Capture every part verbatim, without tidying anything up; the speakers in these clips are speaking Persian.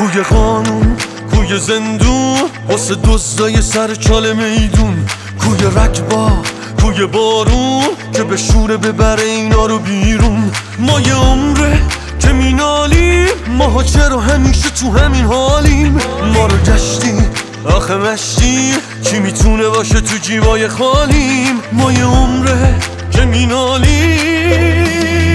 کوی قانون، کوی زندون، واسه دزدای سر چال میدون. کوی رکبا، کوی بارون که به شوره ببره اینا رو بیرون. ما یه عمره که مینالیم، ماها چرا همیشه تو همین حالیم. ما رو گشتیم آخه مشتیم، کی میتونه باشه تو جیبای خالیم. ما یه عمره که مینالیم،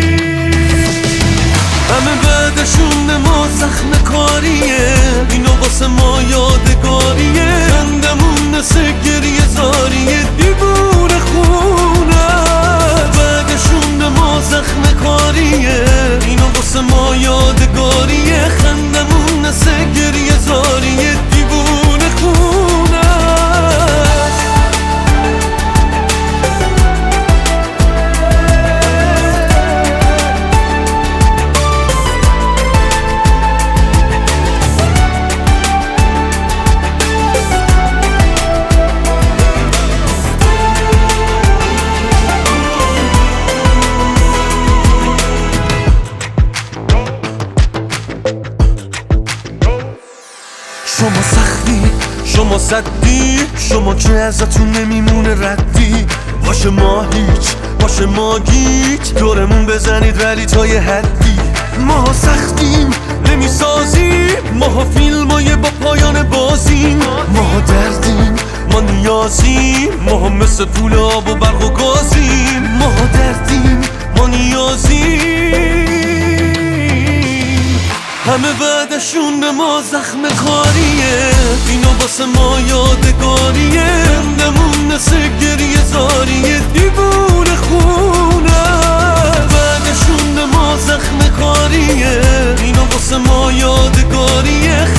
همه بعدشون ما زخم کاریه. اینو واسه ما یادگاریه، خندمون نسه گریه زاریه دیوونه خونه. بعدشون ما زخم کاریه، اینو واسه ما یادگاریه، خندمون نسه گریه زاریه دیوونه خونه. شما سختی، شما صدی، شما که ازتون نمیمونه ردی. باشه ما هیچ، باشه ما گیج، دورمون بزنید ولی تا یه حدی. ما سختیم نمیسازیم، ما فیلمای با پایان بازیم. ما دردیم، ما نیازیم، ما مثل پول آب و برق و گازیم. ما دردیم، ما نیازیم، همه بعدشون به ما زخم کاریه. اینو واسه ما یادگاریه، خندمون نسه گریه زاریه دیوونه خونه. بعدشون به ما زخم کاریه، اینو واسه ما یادگاریه،